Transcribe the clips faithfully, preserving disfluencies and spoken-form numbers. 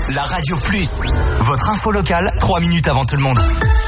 La Radio Plus, votre info locale, trois minutes avant tout le monde.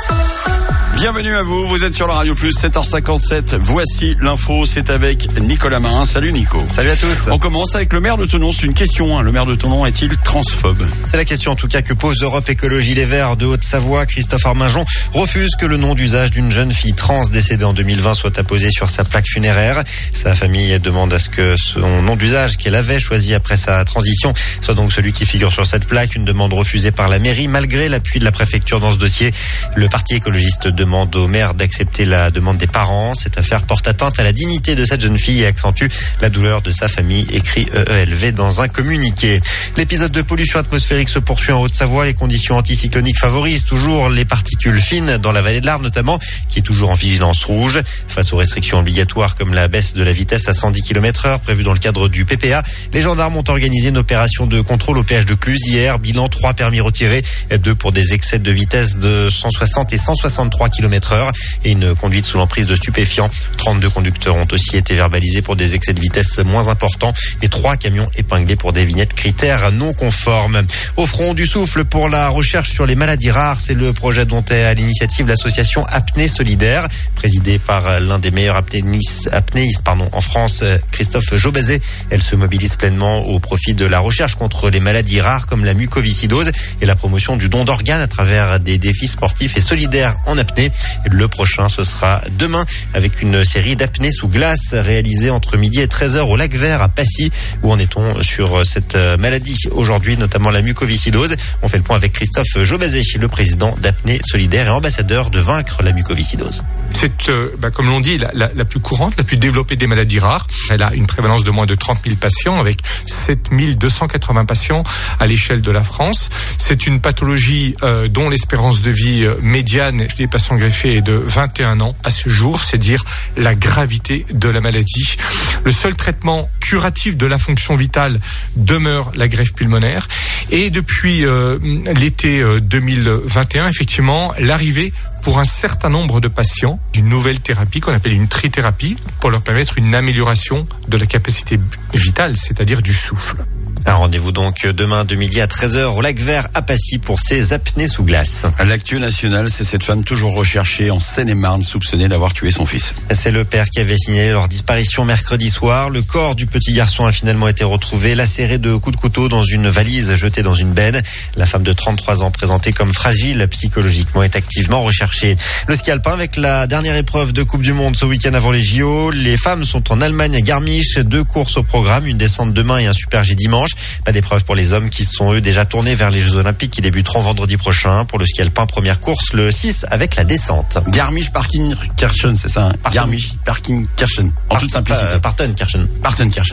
Bienvenue à vous, vous êtes sur la Radio Plus, sept heures cinquante-sept. Voici l'info, c'est avec Nicolas Marin. Salut Nico. Salut à tous. On commence avec le maire de Thonon. C'est une question, hein. Le maire de Thonon est-il transphobe? C'est la question en tout cas que pose Europe Écologie Les Verts de Haute-Savoie. Christophe Arminjon refuse que le nom d'usage d'une jeune fille trans décédée en deux mille vingt soit apposé sur sa plaque funéraire. Sa famille demande à ce que son nom d'usage qu'elle avait choisi après sa transition soit donc celui qui figure sur cette plaque. Une demande refusée par la mairie malgré l'appui de la préfecture dans ce dossier. Le parti écologiste demande au maire d'accepter la demande des parents. Cette affaire porte atteinte à la dignité de cette jeune fille et accentue la douleur de sa famille, écrit E E L V dans un communiqué. L'épisode de pollution atmosphérique se poursuit en Haute-Savoie. Les conditions anticycloniques favorisent toujours les particules fines dans la vallée de l'Arve notamment, qui est toujours en vigilance rouge. Face aux restrictions obligatoires comme la baisse de la vitesse à cent dix kilomètres heure prévue dans le cadre du P P A, les gendarmes ont organisé une opération de contrôle au péage de Cluse hier. Bilan trois permis retirés, deux pour des excès de vitesse de cent soixante et cent soixante-trois kilomètres heure et une conduite sous l'emprise de stupéfiants. trente-deux conducteurs ont aussi été verbalisés pour des excès de vitesse moins importants et trois camions épinglés pour des vignettes critères non conformes. Au front du souffle pour la recherche sur les maladies rares, c'est le projet dont est à l'initiative l'association Apnée Solidaire, présidée par l'un des meilleurs apnéistes, apnéistes pardon, en France, Christophe Jobazet. Elle se mobilise pleinement au profit de la recherche contre les maladies rares comme la mucoviscidose et la promotion du don d'organes à travers des défis sportifs et solidaires en apnée. Le prochain, ce sera demain avec une série d'apnées sous glace réalisée entre midi et treize heures au Lac Vert à Passy. Où en est-on sur cette maladie aujourd'hui, notamment la mucoviscidose? On fait le point avec Christophe Jobazet, le président d'Apnée Solidaire et ambassadeur de Vaincre la mucoviscidose. C'est, euh, bah, comme l'on dit, la, la, la plus courante, la plus développée des maladies rares. Elle a une prévalence de moins de trente mille patients avec sept mille deux cent quatre-vingts patients à l'échelle de la France. C'est une pathologie euh, dont l'espérance de vie euh, médiane des patients greffés est de vingt et un ans à ce jour. C'est dire la gravité de la maladie. Le seul traitement curatif de la fonction vitale demeure la greffe pulmonaire. Et depuis euh, l'été euh, deux mille vingt et un, effectivement, l'arrivée pour un certain nombre de patients d'une nouvelle thérapie qu'on appelle une trithérapie pour leur permettre une amélioration de la capacité vitale, c'est-à-dire du souffle. Un rendez-vous donc demain de midi à treize heures au Lac Vert à Passy pour ces apnées sous glace. L'actu nationale, c'est cette femme toujours recherchée en Seine-et-Marne, soupçonnée d'avoir tué son fils. C'est le père qui avait signalé leur disparition mercredi soir. Le corps du petit garçon a finalement été retrouvé, lacéré de coups de couteau dans une valise jetée dans une benne. La femme de trente-trois ans, présentée comme fragile psychologiquement, est activement recherchée. Le ski alpin avec la dernière épreuve de Coupe du Monde ce week-end avant les J O. Les femmes sont en Allemagne à Garmisch. Deux courses au programme, une descente demain et un super G dimanche. Pas d'épreuve pour les hommes qui sont eux déjà tournés vers les Jeux Olympiques qui débuteront vendredi prochain. Pour le ski alpin, première course le six avec la descente. Garmisch-Partenkirchen, c'est ça, hein? Garmisch-Partenkirchen, en toute simplicité. Partenkirchen. Partenkirchen.